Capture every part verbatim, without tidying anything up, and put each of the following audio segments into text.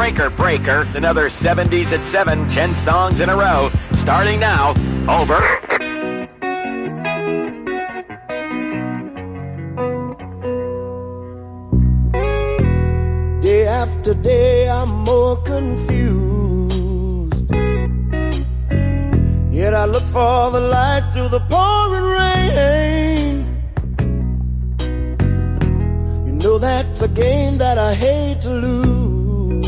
Breaker Breaker. Another seventies at seven, ten songs in a row. Starting now. Over. Day after day, I'm more confused. Yet I look for the light through the pouring rain. You know that's a game that I hate to lose.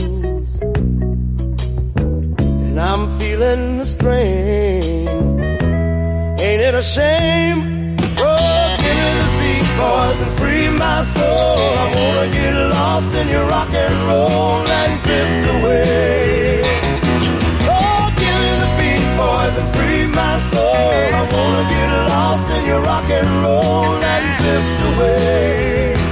And I'm feeling the strain. Ain't it a shame? Oh, give me the beat, boys, and free my soul. I wanna get lost in your rock and roll and drift away. Oh, give me the beat, boys, and free my soul. I wanna get lost in your rock and roll and drift away.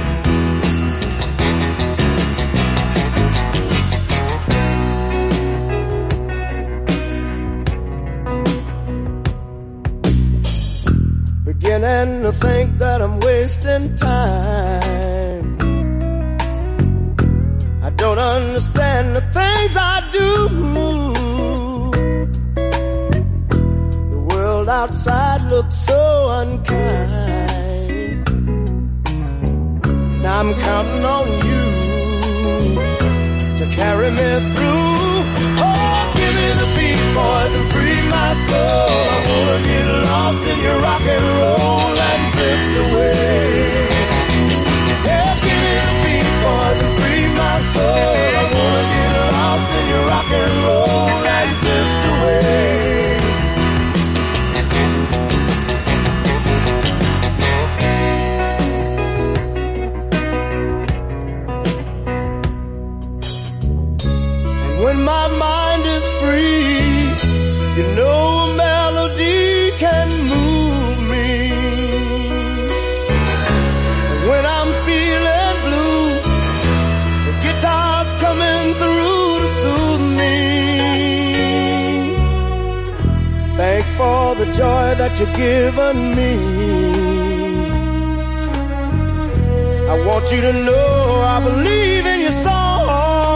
Beginning to think that I'm wasting time. I don't understand the things I do. The world outside looks so unkind. And I'm counting on you to carry me through. Oh, give me the beat, boys, and free my soul. I wanna get lost in your rock and roll and drift away. Yeah, give me the beat, boys, and free my soul. I wanna get lost in your rock and roll and drift away. And when my mind is free, you know a melody can move me. And when I'm feeling blue, the guitar's coming through to soothe me. Thanks for the joy that you've given me. I want you to know I believe in your song.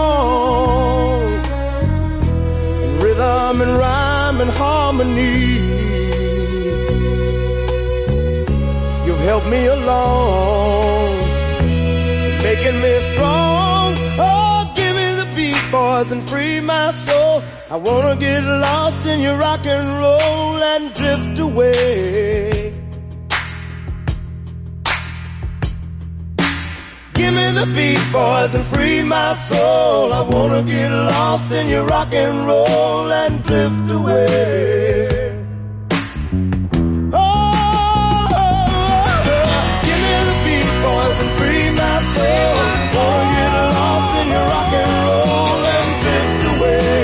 And rhythm and rhyme and harmony. You've helped me along, making me strong. Oh, give me the beat, boys, and free my soul. I wanna get lost in your rock and roll and drift away. Give me the beat, boys, and free my soul. I wanna get lost in your rock and roll and drift away. Oh, give me the beat, boys, and free my soul. Wanna get lost in your rock and roll and drift away.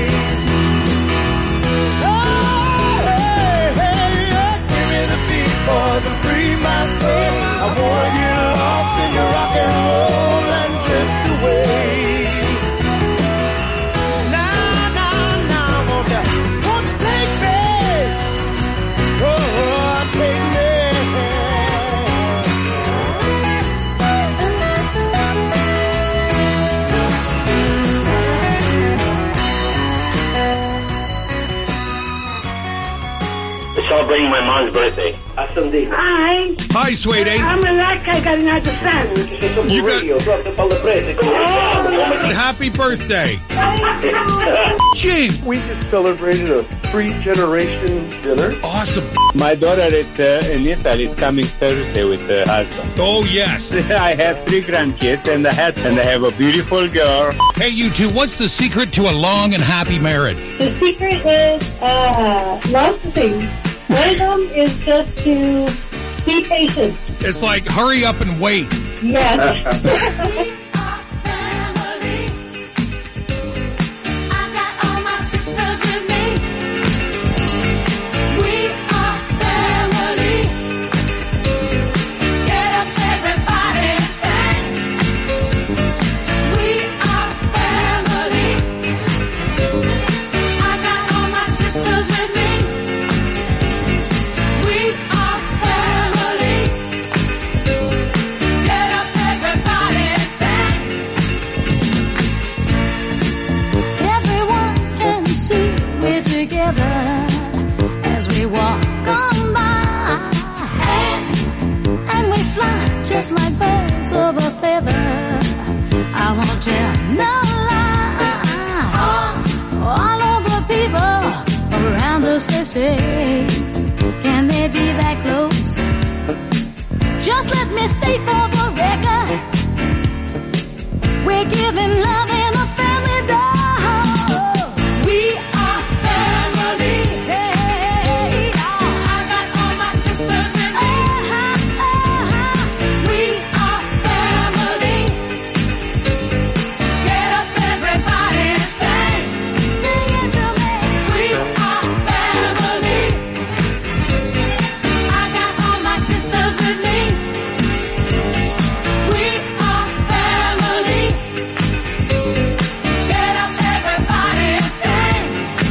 Oh, hey, hey, yeah. Give me the beat, boys, and free my soul. I wanna get lost in your rock and roll and drift away. Now, now, now, won't you, won't you take me? Oh, take me. Celebrating my mom's birthday. Hi. Hi, sweetie. I'm like I got another son. You got... Happy birthday. Gee. We just celebrated a three-generation dinner. Awesome. My daughter is uh, in Italy is coming Thursday with her husband. Oh, yes. I have three grandkids and I have, and I have a beautiful girl. Hey, you two, what's the secret to a long and happy marriage? The secret is uh, lots of things. One of them is just to be patient. It's like hurry up and wait. Yes. Get up, everybody, say may be that close. Just let me state for the record, we're giving love in a family dose. We are family. Hey, oh, I got all my sisters with me. Uh-huh, uh-huh. We are family. Get up, everybody, and sing. Sing it to me. We are family. I got all my sisters with me. We are family. Get up, everybody, and sing.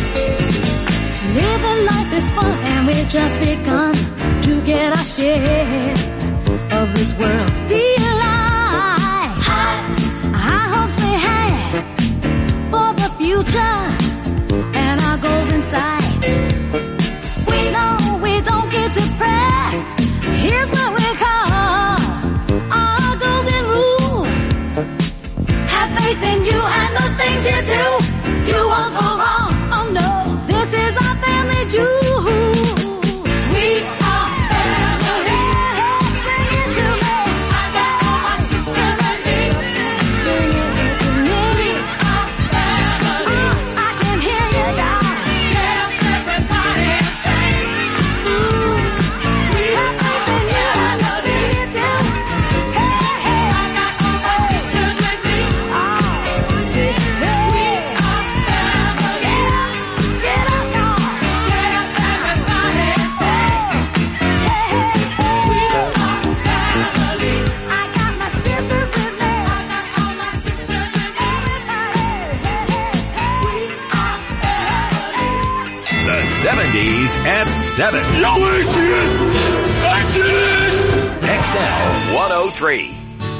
Living life is fun, and we've just begun to get our share of this world's delight. High, high hopes we have for the future, and our goals in sight. We know we don't get depressed. Here's what we call our golden rule. Have faith in you and the things you do. You won't go wrong. Oh no, this is our family jewel. We are family. Sing it to me. I got all my sisters with me. Sing it to me. We are family. Oh, I can hear you, guys. Get up, everybody, and sing. Ooh, we have faith in you and the things you do. Hey, hey, I got all my sisters with me. Oh, yeah. We are family. Get up, get up, y'all. Get up, everybody, and sing. Hey, hey, we are family. I got my sisters with me. I got all my sisters with me. Everybody, hey, hey, we are family. The seventies at seven. Yo, action! Action! X L one oh three.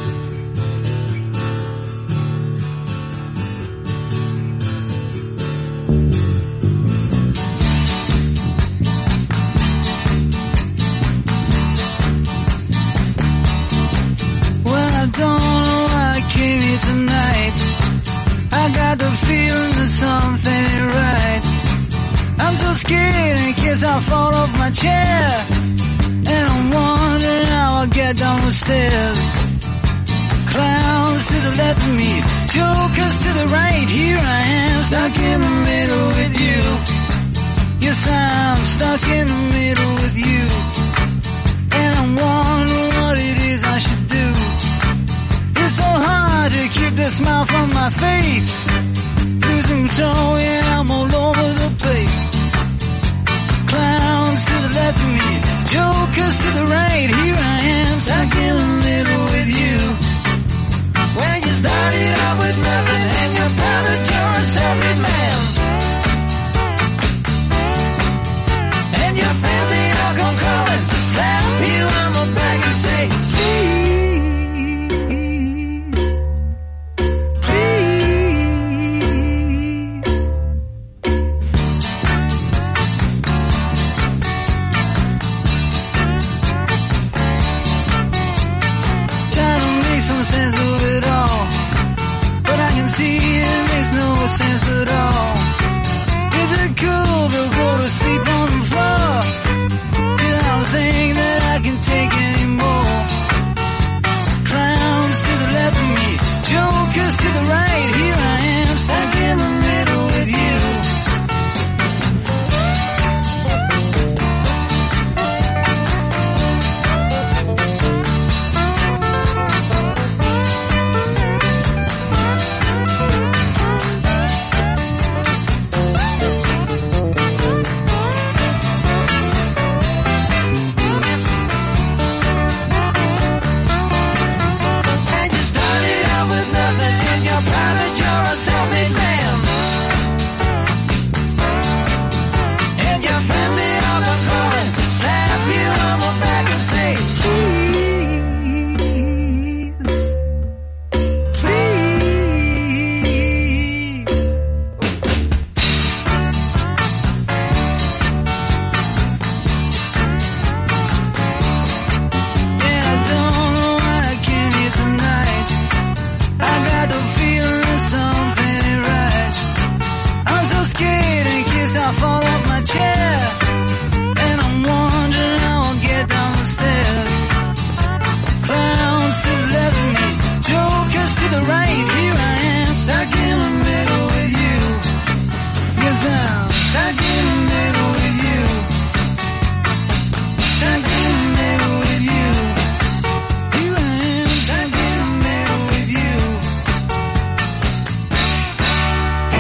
Well, I don't know why I came here tonight. I got the feeling that something ain't right. I'm so scared in case I fall off my chair, and I'm wondering how I'll get down the stairs. Clowns to the left of me, jokers to the right. Here I am, stuck in the middle with you. Yes, I'm stuck in the middle with you, and I'm wondering what it is I should do. It's so hard to keep the smile from my face. Losing control, yeah, I'm all over the place. Clowns to the left of me, jokers to the right. Here I am, stuck in the middle with you. When you started out with nothing and you found that you're a self-made man, and your family all come crawling, slap you on the back and say, please. Some sense of it all, but I can see it makes no sense at all. Is it cool to go to sleep on the floor without a thing that I can take anymore? Clowns to the left of me, jokers to the right. Here I am, stuck in the middle with you.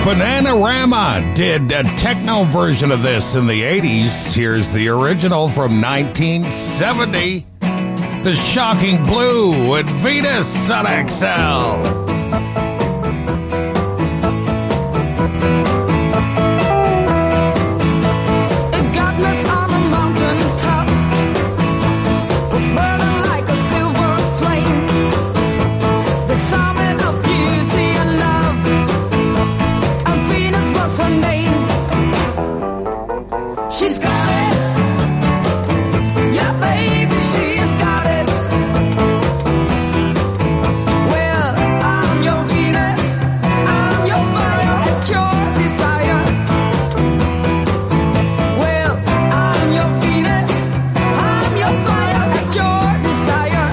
Bananarama did a techno version of this in the eighties. Here's the original from nineteen seventy. The Shocking Blue with Venus on X L. She's got it. Yeah, baby, she's got it. Well, I'm your Venus. I'm your fire at your desire. Well, I'm your Venus. I'm your fire at your desire.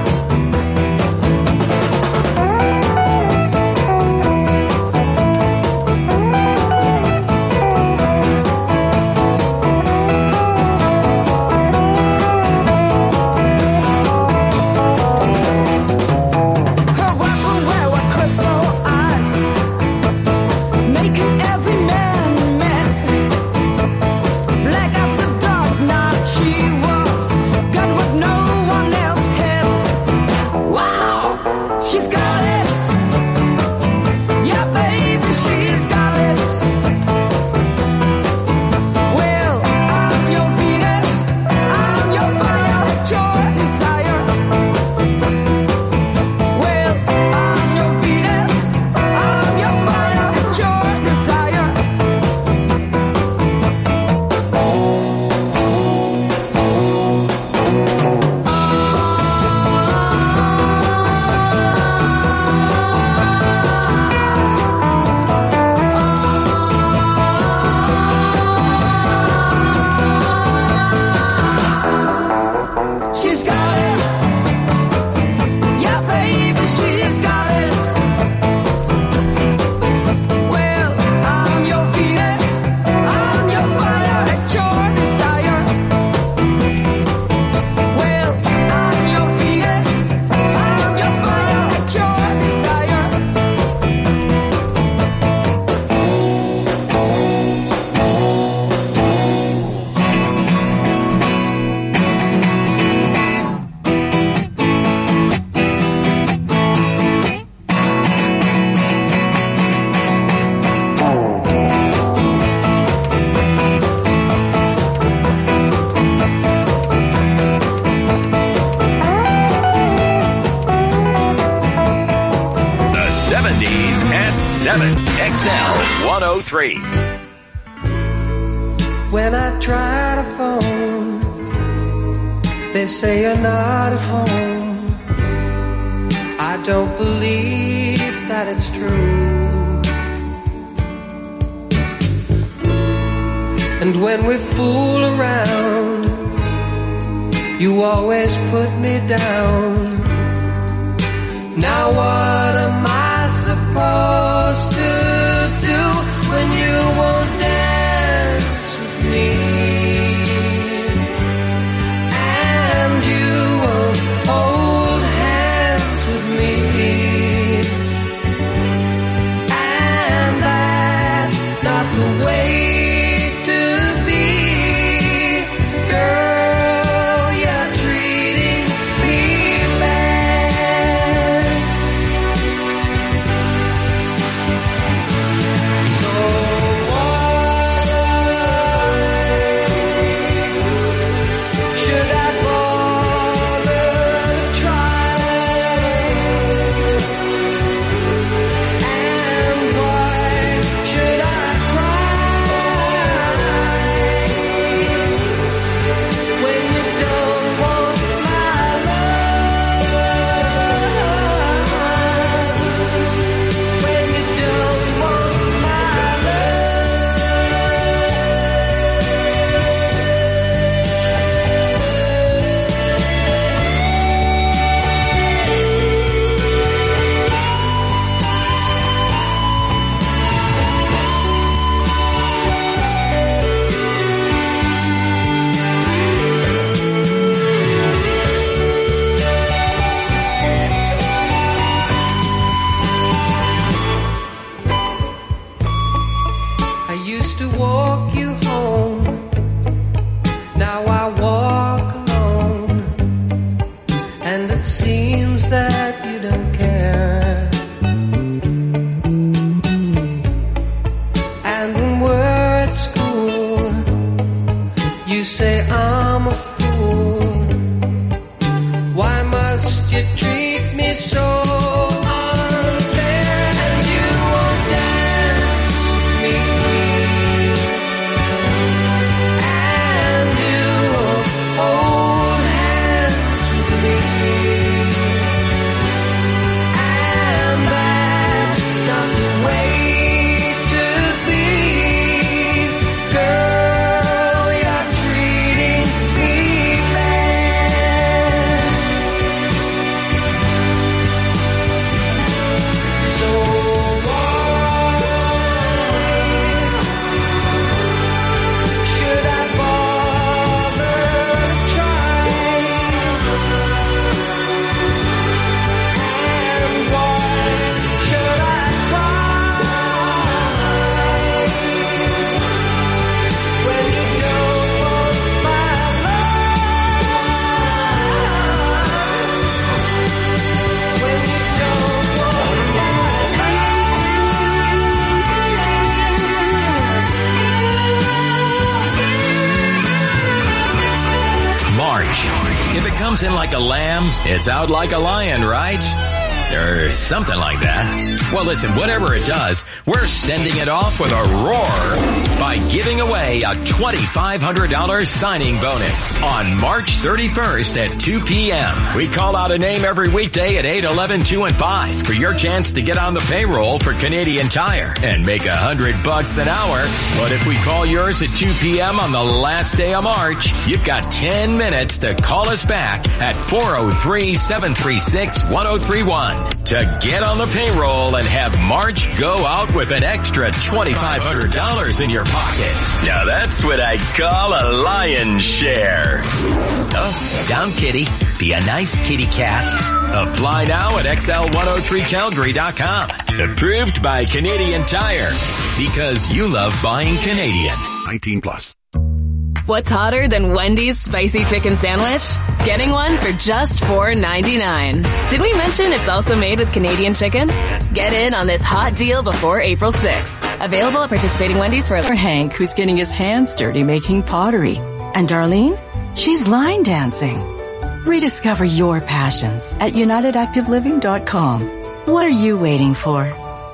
X L one oh three. When I try to phone, they say you're not at home. I don't believe that it's true. And when we fool around, you always put me down. Now what am I supposed to do when you won't dance with me? And you won't hold hands with me? And that's not the way to be. Girl, you're treating me bad. Now I walk alone, and it seems that you don't care. And when we're at school, you say I'm a fool. Why must you treat me so? If it comes in like a lamb, it's out like a lion, right? Or something like that. Well, listen, whatever it does, we're sending it off with a roar by giving away a twenty-five hundred dollars signing bonus on March thirty-first at two p.m. We call out a name every weekday at eight, eleven, two, and five for your chance to get on the payroll for Canadian Tire and make a hundred bucks an hour. But if we call yours at two p.m. on the last day of March, you've got ten minutes to call us back at four oh three, seven three six, one oh three one to get on the payroll and have March go out with an extra twenty-five hundred dollars in your pocket. Now that's what I call a lion's share. Oh, down kitty. Be a nice kitty cat. Apply now at X L one oh three Calgary dot com. Approved by Canadian Tire. Because you love buying Canadian. nineteen plus. What's hotter than Wendy's spicy chicken sandwich? Getting one for just four ninety-nine. Did we mention it's also made with Canadian chicken? Get in on this hot deal before April sixth. Available at participating Wendy's for Hank, who's getting his hands dirty making pottery. And Darlene, she's line dancing. Rediscover your passions at united active living dot com. What are you waiting for?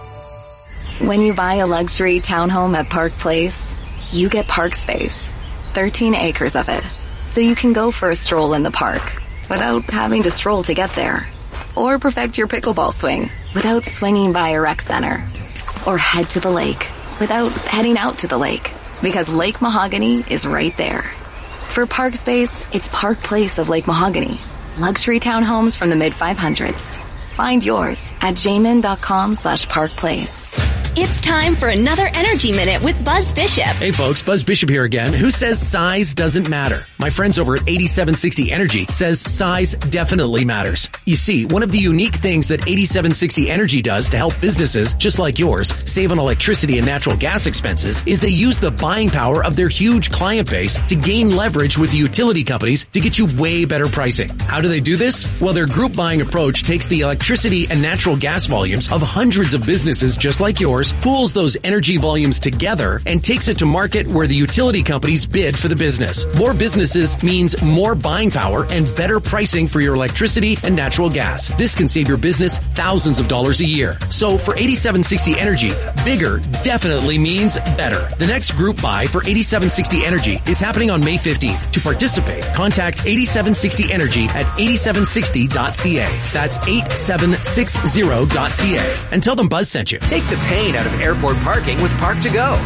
When you buy a luxury townhome at Park Place, you get park space. thirteen acres of it. So you can go for a stroll in the park without having to stroll to get there. Or perfect your pickleball swing without swinging by a rec center. Or head to the lake without heading out to the lake, because Lake Mahogany is right there. For Park Space, it's Park Place of Lake Mahogany. Luxury townhomes from the mid five hundreds. Find yours at jamin.com slash Park Place. It's time for another Energy Minute with Buzz Bishop. Hey folks, Buzz Bishop here again. Who says size doesn't matter? My friends over at eighty-seven sixty Energy says size definitely matters. You see, one of the unique things that eighty-seven sixty Energy does to help businesses just like yours save on electricity and natural gas expenses is they use the buying power of their huge client base to gain leverage with the utility companies to get you way better pricing. How do they do this? Well, their group buying approach takes the electricity and natural gas volumes of hundreds of businesses just like yours, pools those energy volumes together, and takes it to market where the utility companies bid for the business. More businesses means more buying power and better pricing for your electricity and natural gas. This can save your business thousands of dollars a year. So for eighty-seven sixty Energy, bigger definitely means better. The next group buy for eighty-seven sixty Energy is happening on May fifteenth. To participate, contact eighty-seven sixty Energy at eighty-seven sixty dot c a. That's eighty-seven sixty dot c a. And tell them Buzz sent you. Take the pain out of airport parking with Park to Go.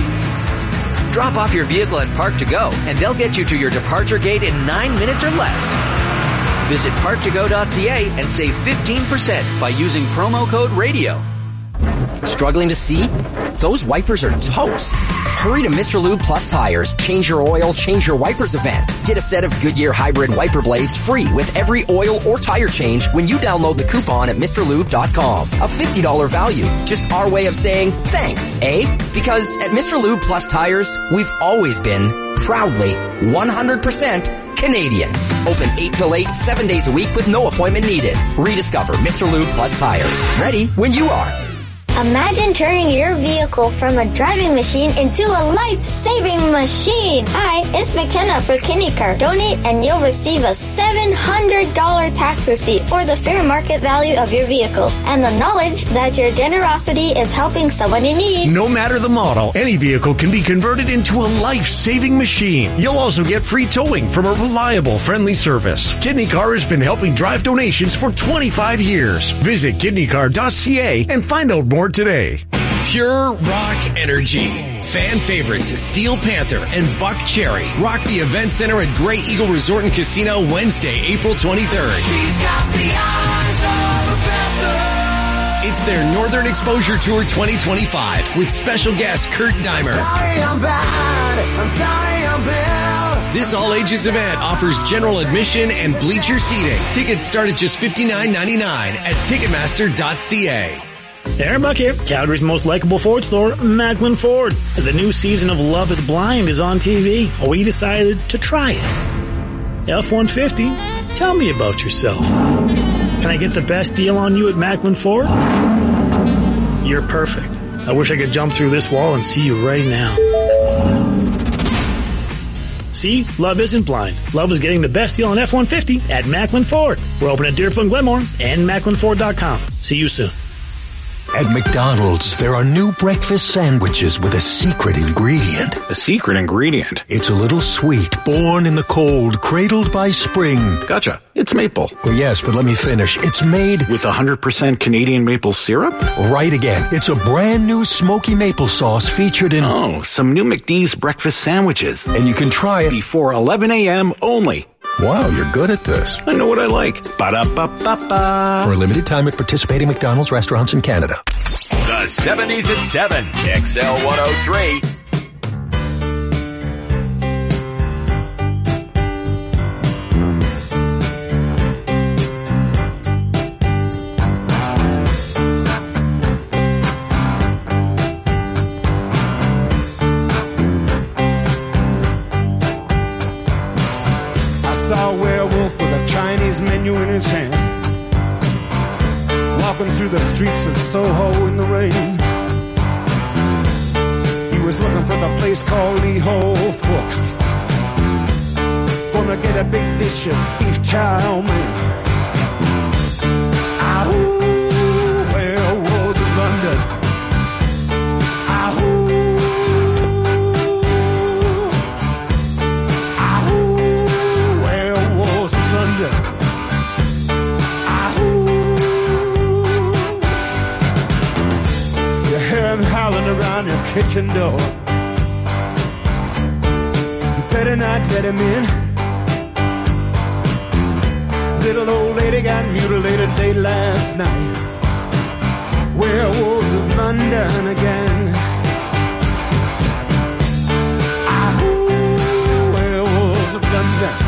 Drop off your vehicle at Park to Go, and they'll get you to your departure gate in nine minutes or less. Visit park to go dot c a and save fifteen percent by using promo code RADIO. Struggling to see? Those wipers are toast. Hurry to Mister Lube Plus Tires. Change your oil, change your wipers event. Get a set of Goodyear hybrid wiper blades free with every oil or tire change when you download the coupon at Mr Lube dot com. A fifty dollars value. Just our way of saying thanks, eh? Because at Mister Lube Plus Tires, we've always been proudly one hundred percent Canadian. Open eight till eight, seven days a week with no appointment needed. Rediscover Mister Lube Plus tires. Ready when you are. Imagine turning your vehicle from a driving machine into a life-saving machine. Hi, it's McKenna for KidneyCar. Donate and you'll receive a seven hundred dollars tax receipt or the fair market value of your vehicle and the knowledge that your generosity is helping someone in need. No matter the model, any vehicle can be converted into a life-saving machine. You'll also get free towing from a reliable, friendly service. KidneyCar has been helping drive donations for twenty-five years. Visit kidney car dot c a and find out more today. Pure rock energy. Fan favorites Steel Panther and Buck Cherry rock the event center at Grey Eagle Resort and Casino Wednesday, April twenty-third. She's got the eyes of a panther. It's their Northern Exposure Tour twenty twenty-five with special guest Kurt Dimer. Sorry I'm bad. I'm sorry I'm bad. This all-ages event offers general admission and bleacher seating. Tickets start at just fifty-nine ninety-nine at ticketmaster dot c a. Aaron Buck here, Calgary's most likable Ford store, Macklin Ford. The new season of Love is Blind is on T V. We decided to try it. F one fifty, tell me about yourself. Can I get the best deal on you at Macklin Ford? You're perfect. I wish I could jump through this wall and see you right now. See, love isn't blind. Love is getting the best deal on F one fifty at Macklin Ford. We're open at Deerfield and Glenmore and macklin ford dot com. See you soon. At McDonald's, there are new breakfast sandwiches with a secret ingredient. A secret ingredient? It's a little sweet, born in the cold, cradled by spring. Gotcha. It's maple. Well, yes, but let me finish. It's made with one hundred percent Canadian maple syrup? Right again. It's a brand new smoky maple sauce featured in... Oh, some new McD's breakfast sandwiches. And you can try it before eleven a.m. only. Wow, you're good at this. I know what I like. Ba-da-ba-ba-ba. For a limited time at participating McDonald's restaurants in Canada. The seventies at seven, X L one oh three. Menu in his hand, walking through the streets of Soho in the rain. He was looking for the place called Lee Ho Fooks, gonna get a big dish of beef chow mein. Ahoo, where was London? Ahoo, ahoo, where was London? Howling around your kitchen door. You better not let him in. Little old lady got mutilated late last night. Werewolves of London again. Ahoo, werewolves of London.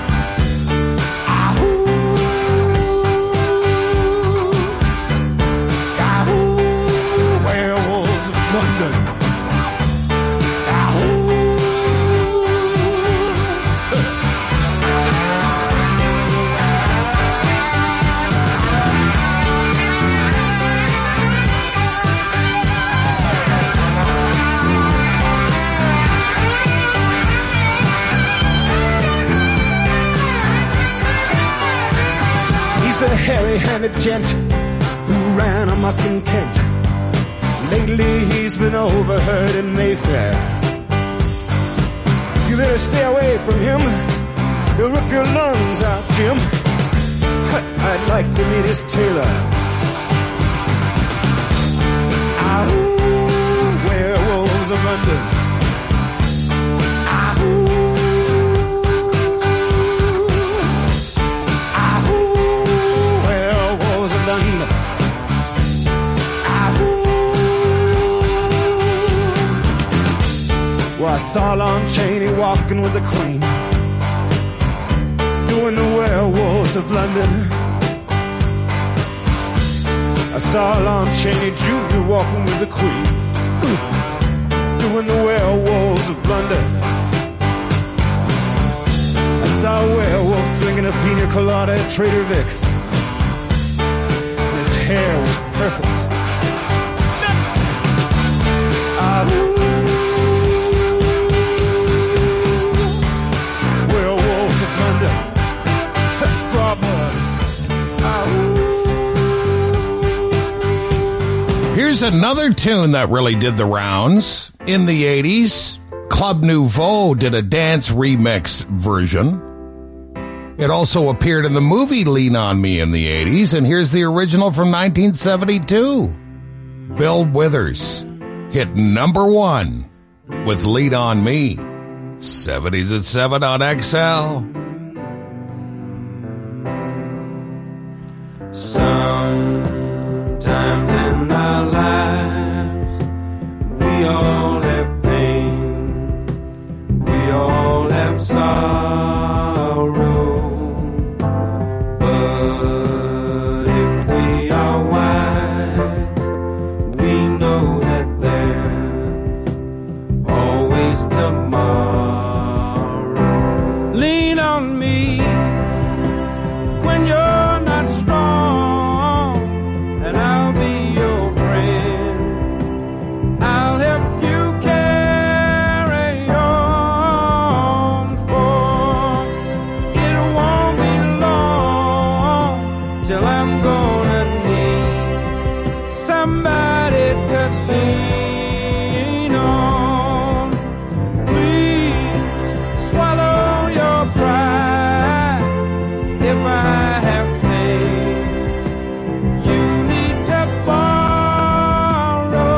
Hairy-handed gent who ran amok in Kent. Lately he's been overheard in Mayfair. You better stay away from him. He'll rip your lungs out, Jim. I'd like to meet his tailor. Ahoo, werewolves of London. Well, I saw Lon Chaney walking with the Queen, doing the werewolves of London. I saw Lon Chaney Junior walking with the Queen, doing the werewolves of London. pina colada at Trader Vic's. His hair was perfect. Ah, werewolf of London. Drop her. Ah, here's another tune that really did the rounds in the eighties. Club Nouveau did a dance remix version. It also appeared in the movie Lean On Me in the eighties, and here's the original from nineteen seventy-two. Bill Withers hit number one with Lean On Me. seventies at seven on X L. Sometimes in our lives, we all have pain, we all have sorrow, but if we are wise, we know that there's always tomorrow. Lean on me when you're not strong, and I'll be your friend. I'll help you carry on, for it won't be long till I'm gonna need somebody to lean on. Please swallow your pride if I have faith. You need to borrow,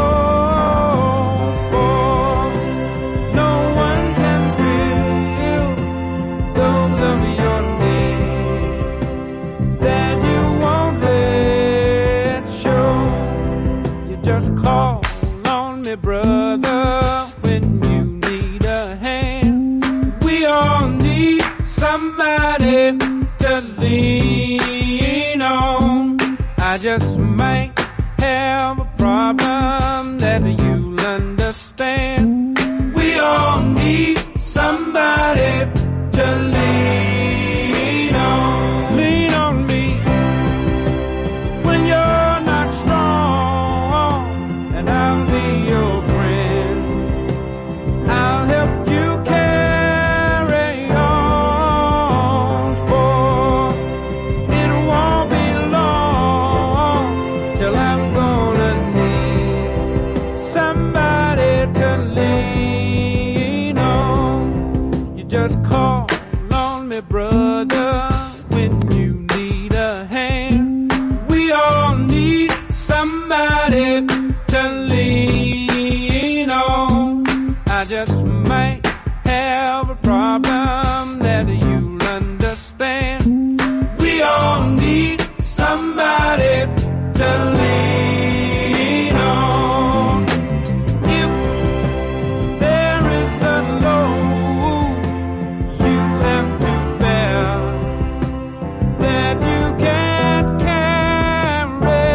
for no one can fill those of your needs that you won't let show. You just call on me, brother, when you need a hand. We all need somebody to lean on. I just might have a problem that you'll understand. We all need somebody to lean on. Lean on me when you're not strong, and I'll be your friend. I'll help you carry on, for it won't be long till I'm gonna need somebody to lean on. You just call on me, brother, when you need a hand. We all need somebody to lean on. I just might have a problem that you'll understand. We all need somebody to lean on. If there is a load you have to bear that you can't carry,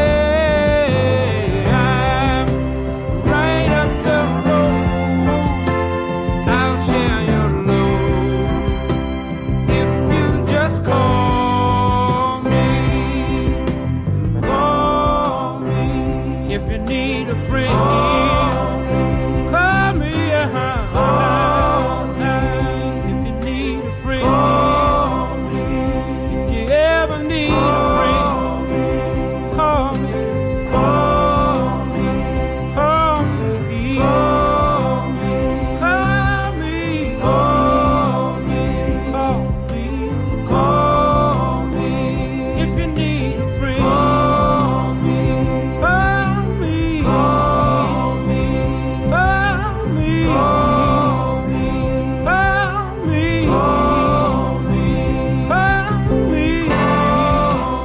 I'm right up the road. I'll share your load if you just call me. Call me if you need a friend. Call me, uh-huh. If you need a friend. If you ever need a friend, call me. Call me. Call me. Call me. Call me. Call me. Call me. Call me. If you need a friend, call me. Call me. Call me. Call me. Call me. Call me. Call me. Call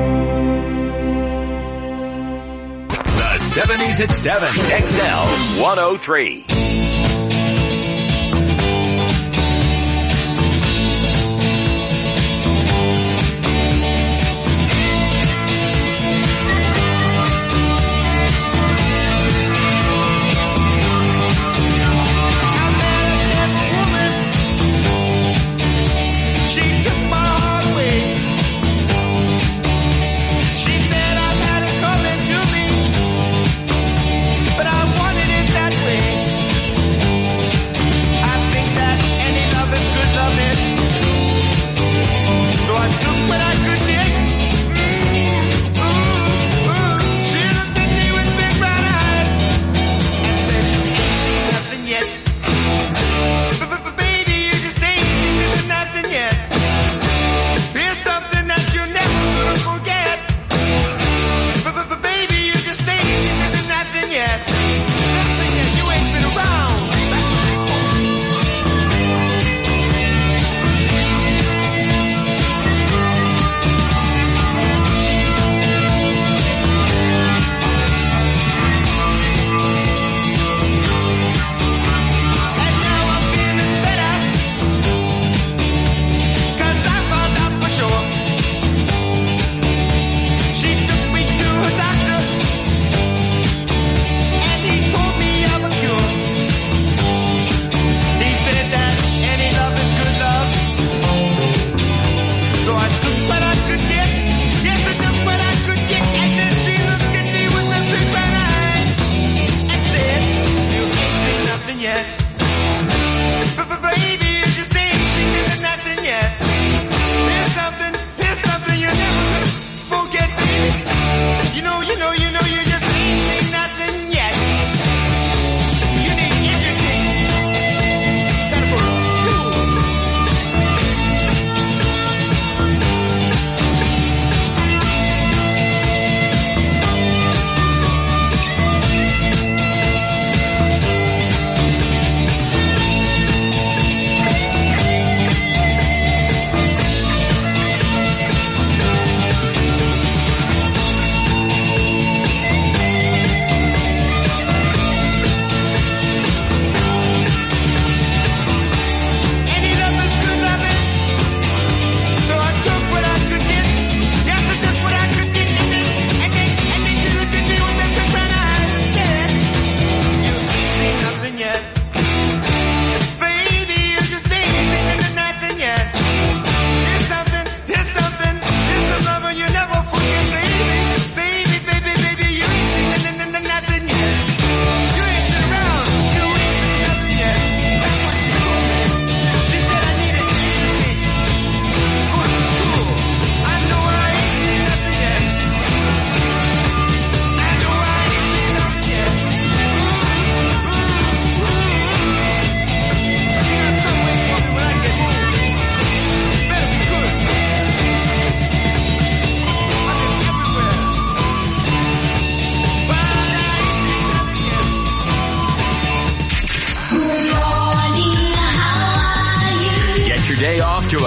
me. The seventies at seven, X L one oh three. She took my heart away.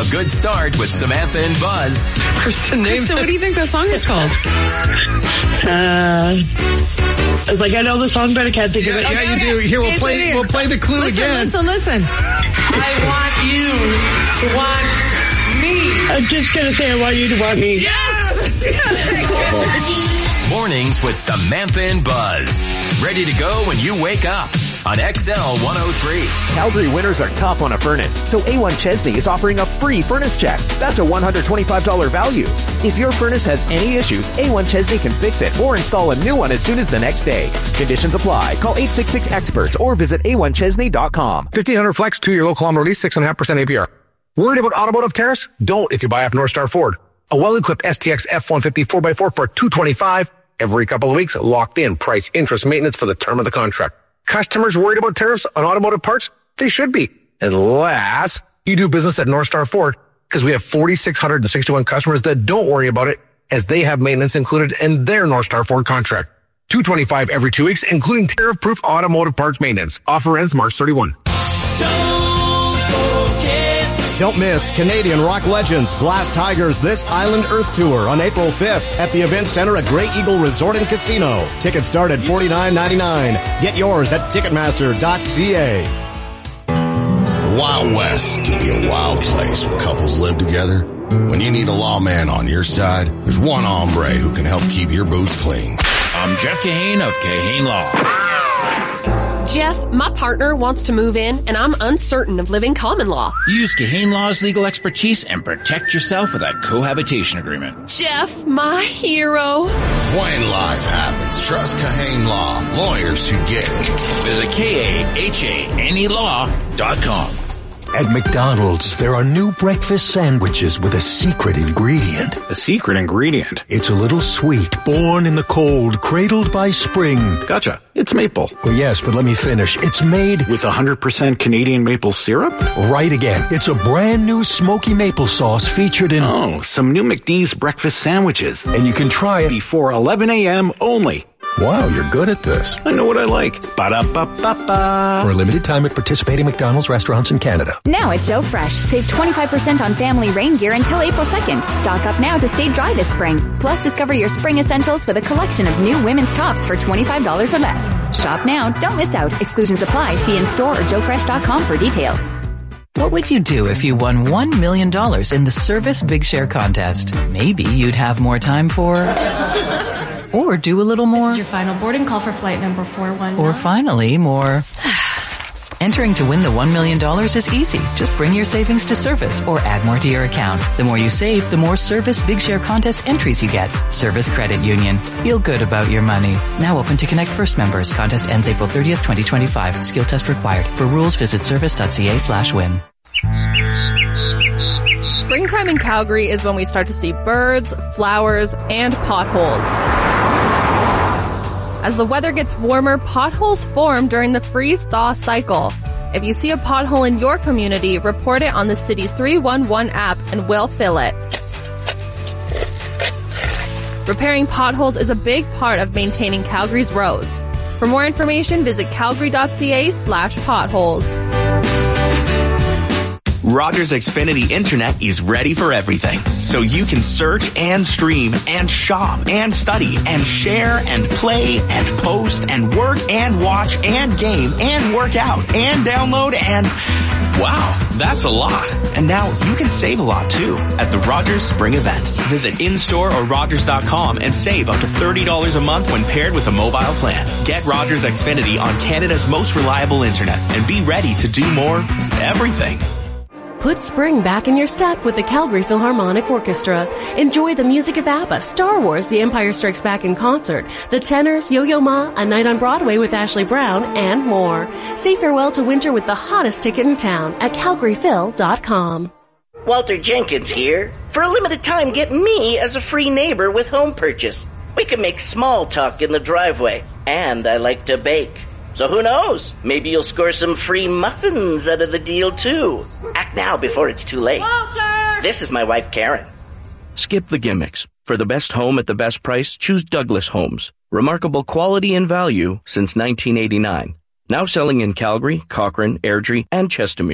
a good start with Samantha and Buzz. Kristen, name Kristen, what do you think that song is called? Uh, I was like, I know the song, but I can't think Yeah, of it. yeah, you do. Here, we'll It's play. right here. We'll play the clue Listen, again. listen, listen. I want you to want me. I'm just going to say I want you to want me. Mornings with Samantha and Buzz. Ready to go when you wake up on X L one oh three. Calgary winters are tough on a furnace, so A one Chesney is offering a free furnace check. That's a one hundred twenty-five dollars value. If your furnace has any issues, A one Chesney can fix it or install a new one as soon as the next day. Conditions apply. Call eight six six experts or visit A one Chesney dot com. fifteen hundred flex, two-year low kilometer lease, six point five percent A P R. Worried about automotive tariffs? Don't if you buy off North Star Ford. A well-equipped S T X F one fifty four by four for two hundred twenty-five dollars. Every couple of weeks, locked in price, interest, maintenance for the term of the contract. Customers worried about tariffs on automotive parts? They should be. Unless you do business at North Star Ford, because we have four thousand six hundred sixty-one customers that don't worry about it, as they have maintenance included in their North Star Ford contract. two hundred twenty-five dollars every two weeks, including tariff-proof automotive parts maintenance. Offer ends March thirty-first. Don't miss Canadian rock legends Glass Tigers This Island Earth Tour on April fifth at the Event Center at Grey Eagle Resort and Casino. Tickets start at forty-nine ninety-nine. Get yours at ticketmaster dot c a. The Wild West can be a wild place where couples live together. When you need a lawman on your side, there's one hombre who can help keep your boots clean. I'm Jeff Kahane of Kahane Law. Jeff, my partner wants to move in, and I'm uncertain of living common law. Use Kahane Law's legal expertise and protect yourself with a cohabitation agreement. Jeff, my hero. When life happens, trust Kahane Law. Lawyers who get it. Visit K A H A N E law dot com. At McDonald's, there are new breakfast sandwiches with a secret ingredient. A secret ingredient? It's a little sweet, born in the cold, cradled by spring. Gotcha. It's maple. Well, yes, but let me finish. It's made with one hundred percent Canadian maple syrup? Right again. It's a brand new smoky maple sauce featured in... Oh, some new McD's breakfast sandwiches. And you can try it before eleven a.m. only. Wow, you're good at this. I know what I like. Ba-da-ba-ba-ba. For a limited time at participating McDonald's restaurants in Canada. Now at Joe Fresh, save twenty-five percent on family rain gear until April second. Stock up now to stay dry this spring. Plus, discover your spring essentials with a collection of new women's tops for twenty-five dollars or less. Shop now, don't miss out. Exclusions apply. See in store or joe fresh dot com for details. What would you do if you won one million dollars in the Service Big Share contest? Maybe you'd have more time for... Or do a little more. This is your final boarding call for flight number four one nine. Or finally, more. Entering to win the one million dollars is easy. Just bring your savings to Service or add more to your account. The more you save, the more Service Big Share contest entries you get. Service Credit Union. Feel good about your money. Now open to Connect First members. Contest ends April thirtieth, twenty twenty-five. Skill test required. For rules, visit service dot c a slash win. Springtime in Calgary is when we start to see birds, flowers, and potholes. As the weather gets warmer, potholes form during the freeze-thaw cycle. If you see a pothole in your community, report it on the city's three one one app and we'll fill it. Repairing potholes is a big part of maintaining Calgary's roads. For more information, visit calgary dot c a slash potholes. Rogers Xfinity Internet is ready for everything, so you can search and stream and shop and study and share and play and post and work and watch and game and work out and download and... Wow, that's a lot. And now you can save a lot too at the Rogers Spring Event. Visit in-store or rogers dot com and save up to thirty dollars a month when paired with a mobile plan. Get Rogers Xfinity on Canada's most reliable internet and be ready to do more everything. Put spring back in your step with the Calgary Philharmonic Orchestra. Enjoy the music of ABBA, Star Wars, The Empire Strikes Back in concert, The Tenors, Yo-Yo Ma, A Night on Broadway with Ashley Brown, and more. Say farewell to winter with the hottest ticket in town at calgary phil dot com. Walter Jenkins here. For a limited time, get me as a free neighbor with home purchase. We can make small talk in the driveway, and I like to bake. So who knows? Maybe you'll score some free muffins out of the deal, too. Act now before it's too late. Walter! This is my wife, Karen. Skip the gimmicks. For the best home at the best price, choose Douglas Homes. Remarkable quality and value since nineteen eighty-nine. Now selling in Calgary, Cochrane, Airdrie, and Chestermere.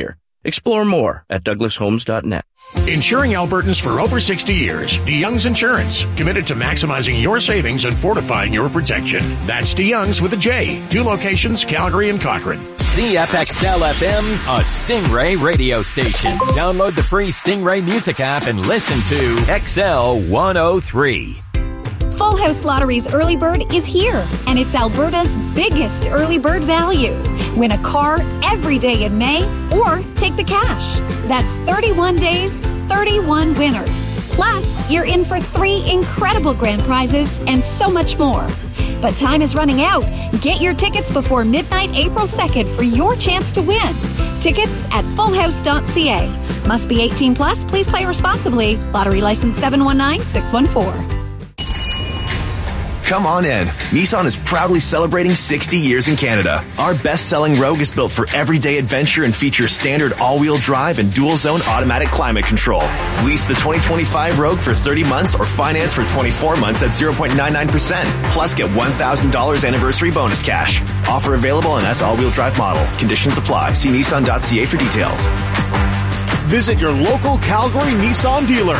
Explore more at douglas homes dot net. Insuring Albertans for over sixty years. DeYoung's Insurance. Committed to maximizing your savings and fortifying your protection. That's DeYoung's with a J. Two locations, Calgary and Cochrane. C F X L F M, a Stingray radio station. Download the free Stingray music app and listen to X L one oh three. Full House Lottery's Early Bird is here, and it's Alberta's biggest early bird value. Win a car every day in May, or take the cash. That's thirty-one days, thirty-one winners. Plus, you're in for three incredible grand prizes and so much more. But time is running out. Get your tickets before midnight, April second for your chance to win. Tickets at full house dot c a. Must be eighteen plus. Please play responsibly. Lottery license seven one nine six one four. Come on in. Nissan is proudly celebrating sixty years in Canada. Our best-selling Rogue is built for everyday adventure and features standard all-wheel drive and dual-zone automatic climate control. Lease the twenty twenty-five Rogue for thirty months or finance for twenty-four months at zero point nine nine percent. Plus get one thousand dollars anniversary bonus cash. Offer available on S all-wheel drive model. Conditions apply. See nissan dot c a for details. Visit your local Calgary Nissan dealer.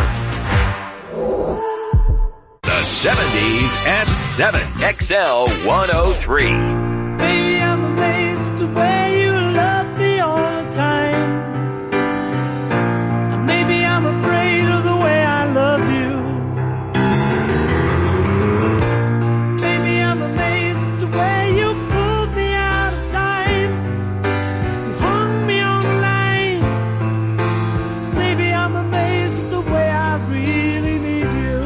The seventies at seven. X L one oh three. Baby, I'm amazed the way you love me all the time. And maybe I'm afraid of the way I love you. Baby, I'm amazed at the way you pulled me out of time. You hung me on the line. Baby, I'm amazed at the way I really need you.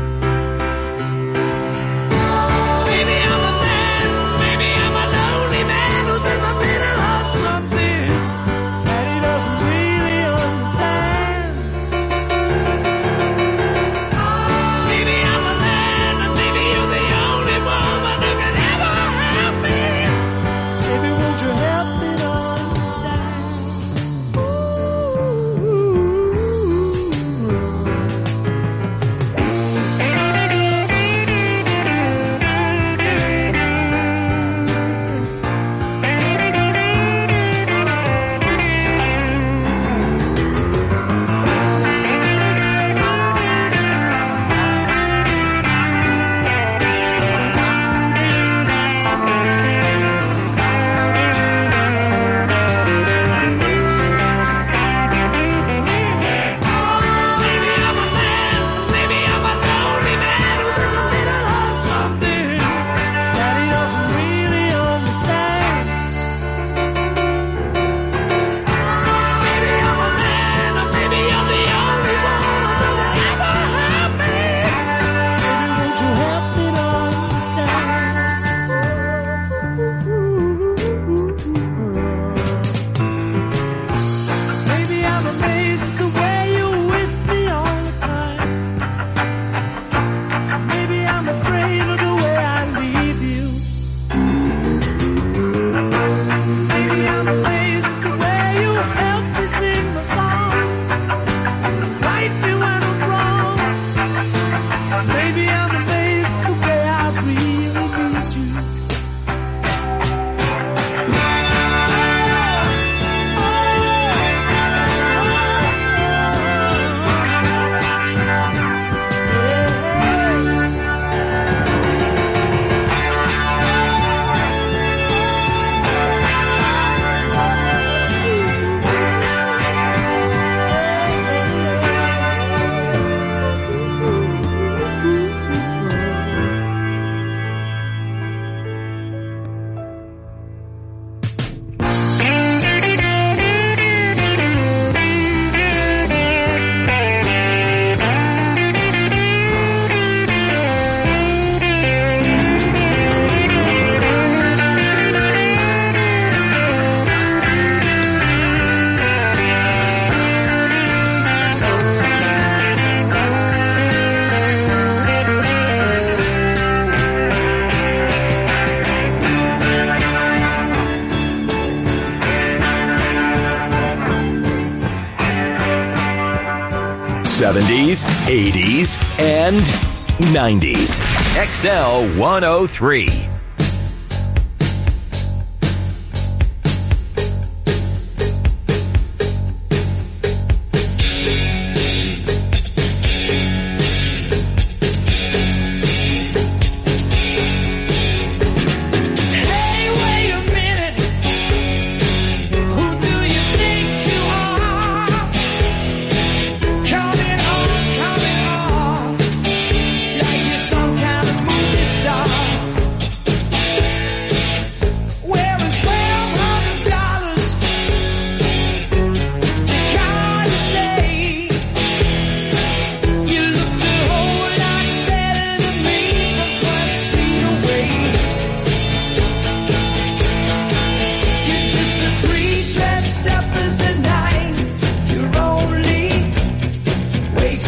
seventies, eighties, and nineties. X L one oh three.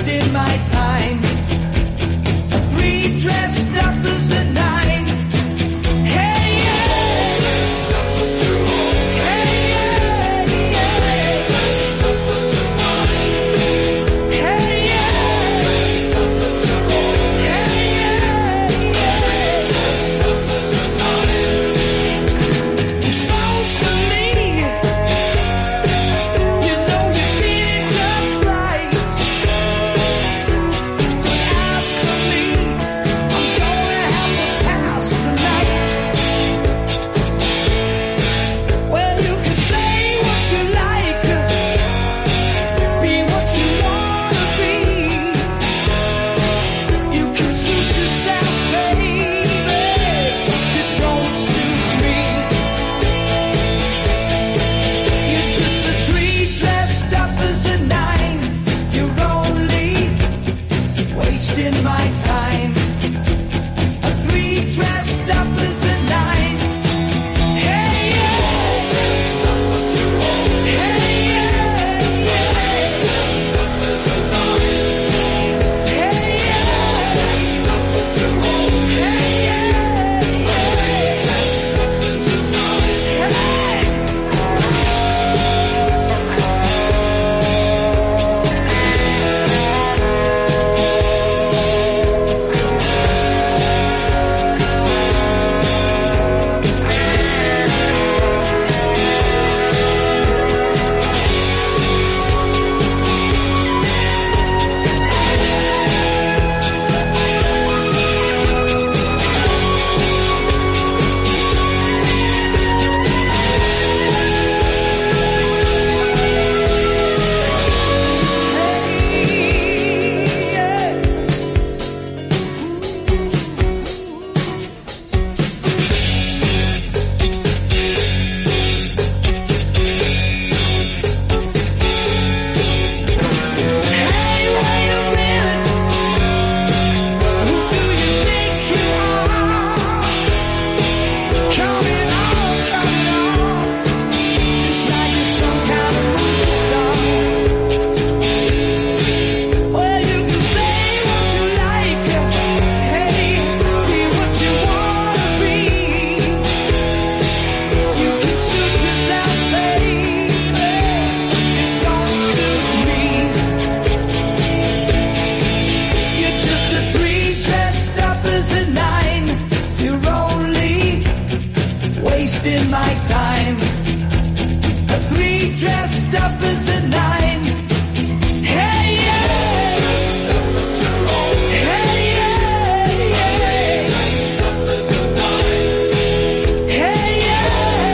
wasting my time. Three dressed up as a nine. Hey, yeah. Hey, yeah, yeah. Dressed up as a nine. Hey, yeah. Hey, yeah, yeah. Dressed up as a nine. Socially, you know you feel just right. But as for me, I'm gonna have a pass tonight. Well, you can say what you like, be what you wanna be. You can suit yourself, baby, but you don't suit me. You're just a three dressed up as a nine. You're only wasting my time. A three dressed up as a nine. Hey, yeah. Hey, yeah, yeah. Dressed up as a nine. Hey, yeah. Hey, yeah, yeah. Dressed up as a nine. Hey. You're just a three dressed up as a nine. You're only wasting my time. A three dressed up as a nine. Hey, yeah. Hey, yeah, yeah. Dressed up as a nine. Hey, yeah.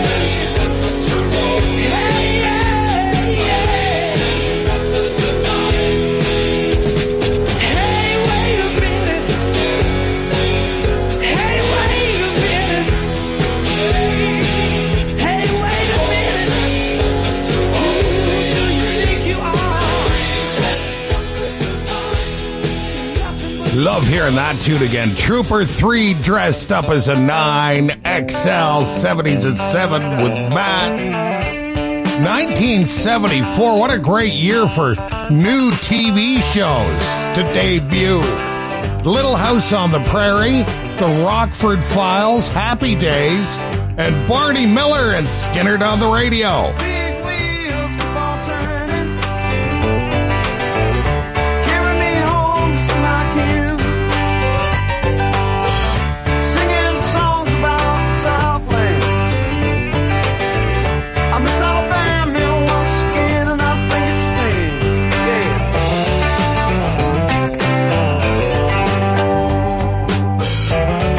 Hey, yeah, yeah. Dressed up as a nine. Hey, wait a minute. Hey, wait a minute. Hey, wait a minute. Who do you think you are? Love hearing that tune again. Trooper three dressed up as a nine. X L seventies at seven with Matt. nineteen seventy-four. What a great year for new T V shows to debut. Little House on the Prairie, The Rockford Files, Happy Days, and Barney Miller and Skinner on the radio. Big wheels keep on turning, carry me home to Snakin, singing songs about the Southland. I miss Alabama once again, and I think it's the same. Yes.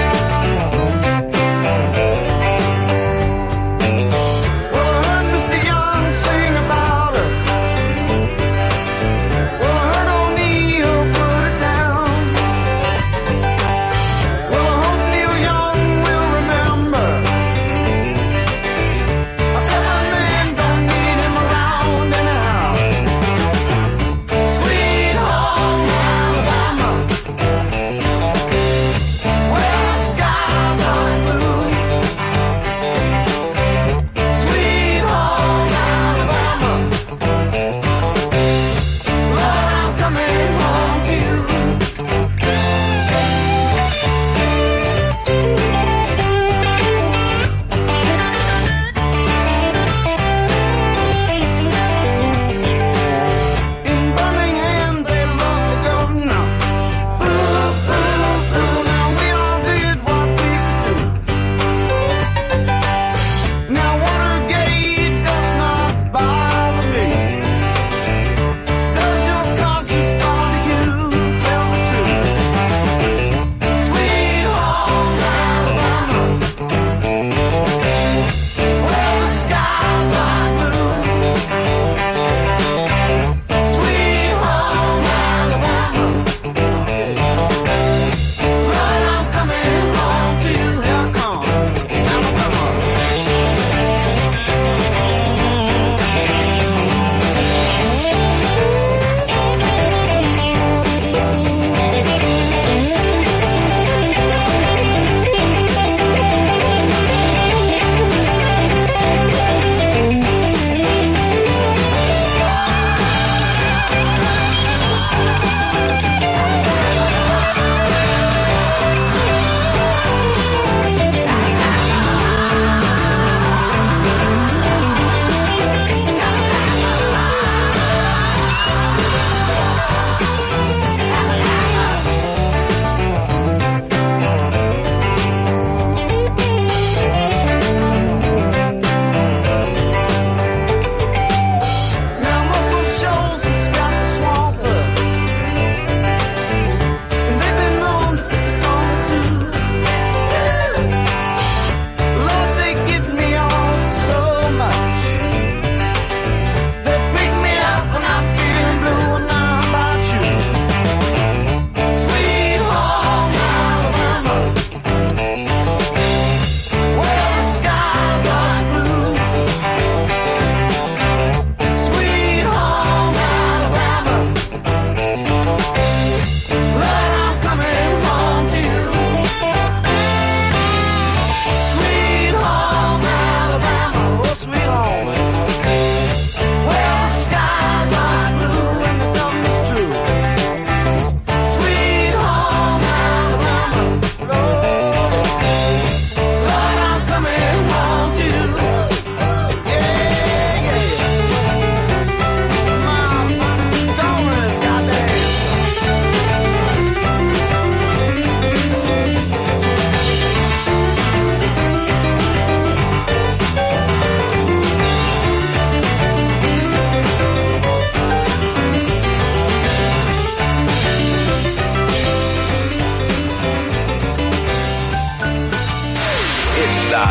Well, I heard Mister Young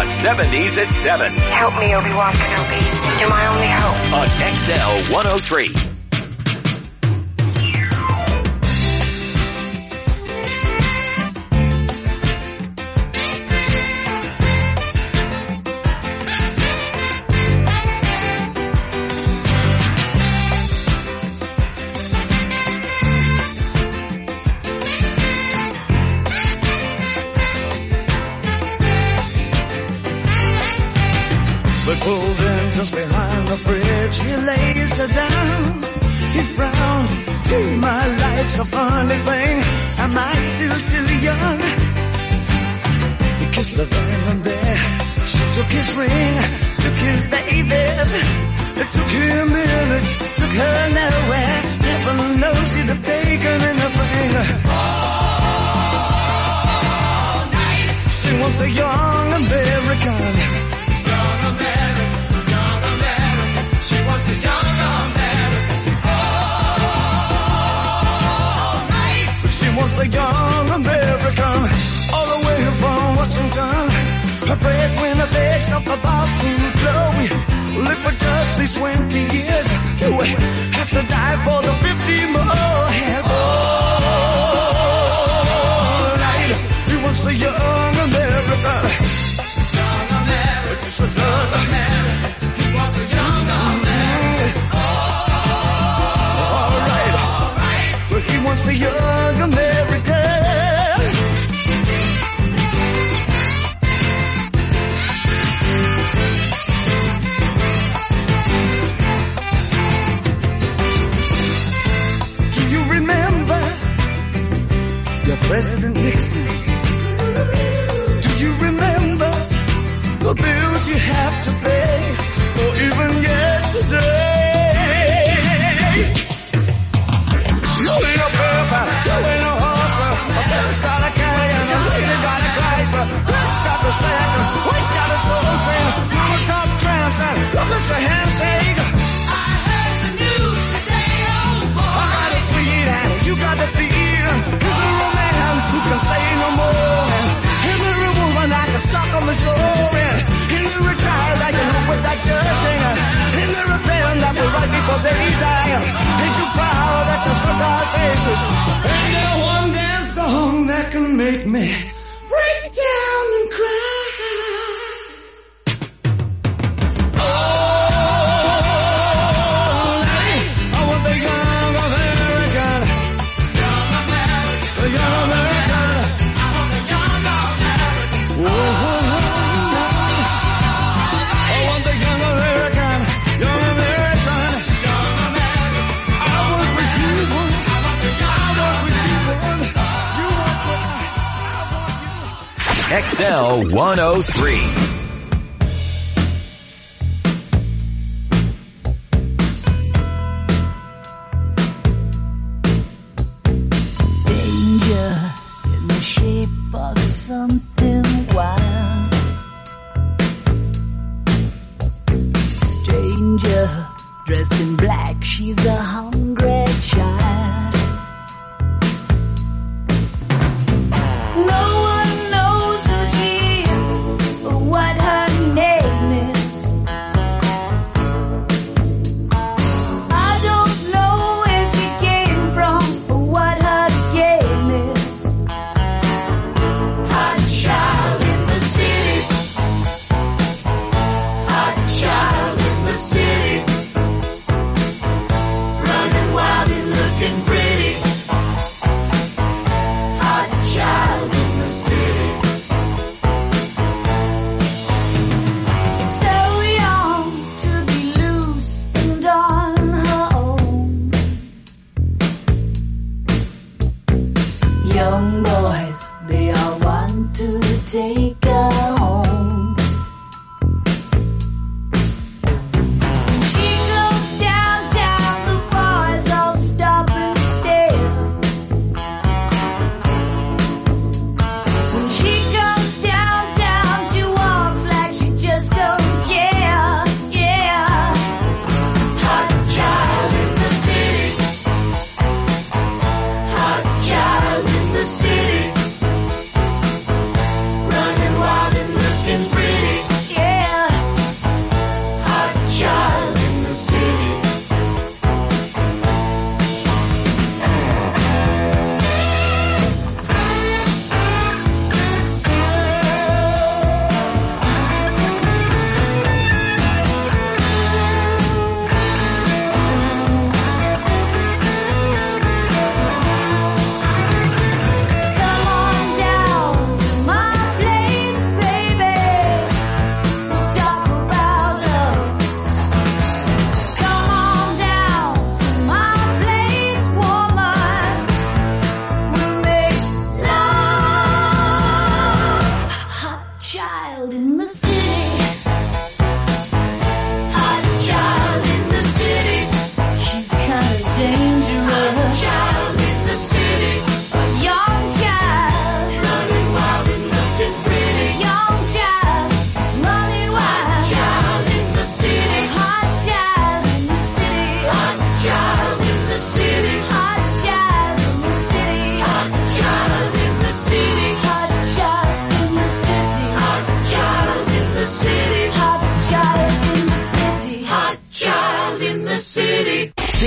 seventies at seven. Help me, Obi-Wan Kenobi. You're my only hope. On X L one oh three. Pulled in just behind the bridge, he lays her down. He frowns, gee, my life's a funny thing. Am I still too young? He kissed her then and there. She took his ring, took his babies. It took him minutes, took her nowhere. Heaven knows he'd have taken anything. All night. She was a young American. Was the young American, all the way from Washington. Her breadwinner begs off the bathroom floor. We live for just these twenty years. Do we have to die for the fifty more? And all night, he wants the young American. Young American, it's a young American. He wants the young American. All right, all right, but he wants the young American. President Nixon, do you remember the bills you have to pay, or even yesterday? You ain't a purple, you ain't a horse, a bird's got a carrier, a lady got a Chrysler, Red's got the stacker, White's got a soul train, Mama's got tramps, and look at your handshake. I heard the news today, oh boy. I got a sweet hand, you got the feet. Who can say no more? And there a woman I can suck on the jaw. And there a child I can help with that judging. And there a pen that will write before they die. Ain't you proud that you struck our faces? And there one dance song that can make me break down and cry. All night, I want the young American. Young American. The young American. X L one oh three. Something wild. Stranger dressed in black, she's a hungry child. No one knows who she is or what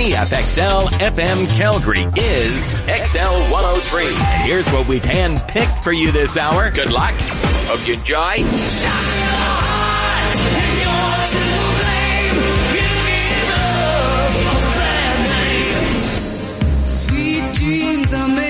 C F X L F M Calgary is X L one oh three. And here's what we've handpicked for you this hour. Good luck. Hope you enjoy.